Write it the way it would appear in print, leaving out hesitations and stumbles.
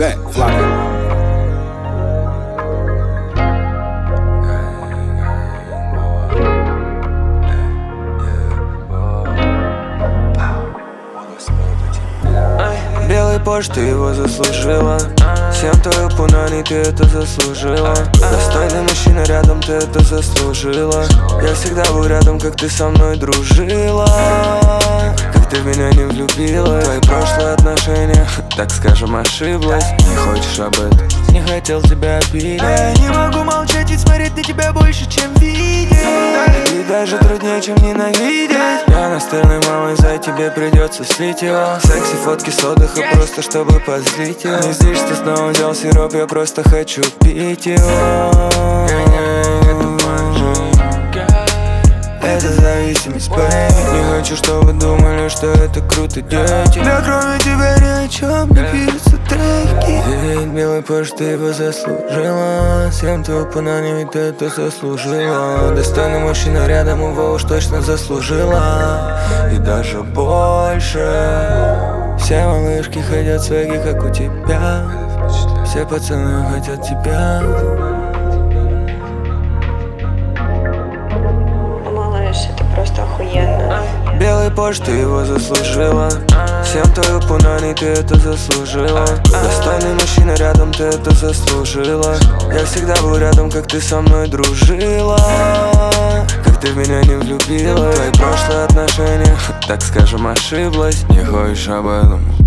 Bet, flock. Белый Порш, ты его заслужила. Всем твою пунани, ты это заслужила. Достойный мужчина рядом, ты это заслужила. Я всегда был рядом, как ты со мной дружила, как ты в меня не влюбила. Твои прошлые отношения, так скажем, ошиблась. Не хочешь об этом, не хотел тебя обидеть. Я не могу молчать и смотреть на тебя больше, чем видеть. И даже труднее, чем ненавидеть. Я настырный, мама, за тебе придется слить его. Секси, фотки с отдыха, просто чтобы позлить его. Не здесь ты снова взял сироп, я просто хочу пить его. Это зависимость, baby. Не хочу, чтобы думали, что это круто, дети. Да кроме тебя ни о чем не пишутся треки. Ведь, белый Порш, ты его заслужила. Всем твою пунани, ведь ты это заслужила. Достойный мужчина рядом, его уж точно заслужила. И даже больше. Все малышки хотят свеги, как у тебя. Все пацаны хотят тебя. Это просто охуенно. Белый Порш, ты его заслужила. Всем твою пунани, ты это заслужила. Достойный мужчина рядом, ты это заслужила. Я всегда был рядом, как ты со мной дружила, как ты в меня не влюбила. Твои прошлые отношения, так скажем, ошиблась. Не хочешь об этом,